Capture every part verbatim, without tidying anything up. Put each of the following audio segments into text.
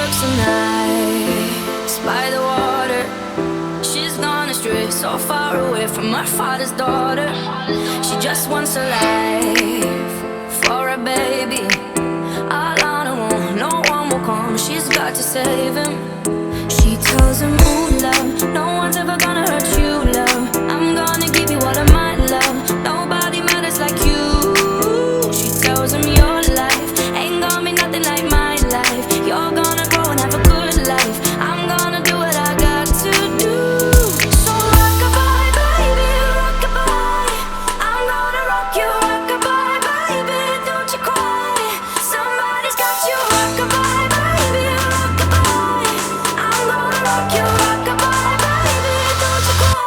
walks the night by the water. She's gone astray, so far away from her father's daughter. She just wants a life for a baby. All on her own, no one will come. She's got to save him. She tells him, ooh, love, no one's ever gonna hurt you, love. I'm gonna give you all of my love. Nobody matters like you. She tells him your life ain't gonna be nothing like my life. You're gonna grow and have a good life. I'm gonna do what I got to do. So rock-a-bye, baby, rock-a-bye. I'm gonna rock you, rock-a-bye, baby, don't you cry. Somebody's got you, rock-a-bye, baby, rock-a-bye. I'm gonna rock you, rock-a-bye, baby, don't you cry.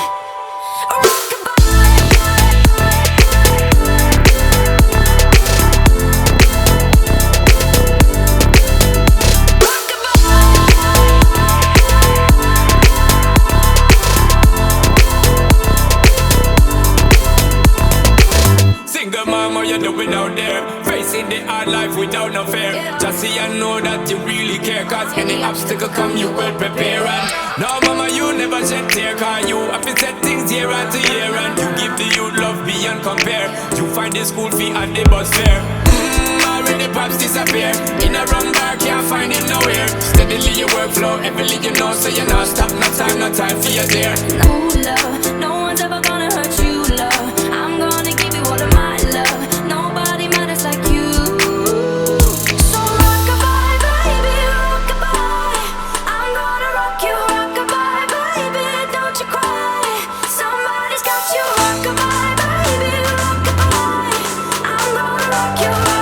Single mom, what you doing out there? Facing the hard life without no fear. Just see and know that you really care, cause any obstacle come you will prepare. And no mama, you never shed tear, cause you have to set things year after year. And you give the youth love beyond compare. You find the school fee and the bus fare. Mmm, already pops disappear. In a wrong bar, can't find it nowhere. Steadily your workflow, every you know, so you not stop, no time, no time for you there. No love, no one's ever gonna hurt you, love. I'm gonna give you all of my love. Nobody matters like you. So rock-a-bye, baby, rock-a-bye. I'm gonna rock you, rock-a-bye, baby, don't you cry. Somebody's got you, rock-a-bye, baby, rock-a-bye. I'm gonna rock you, rock-a-bye.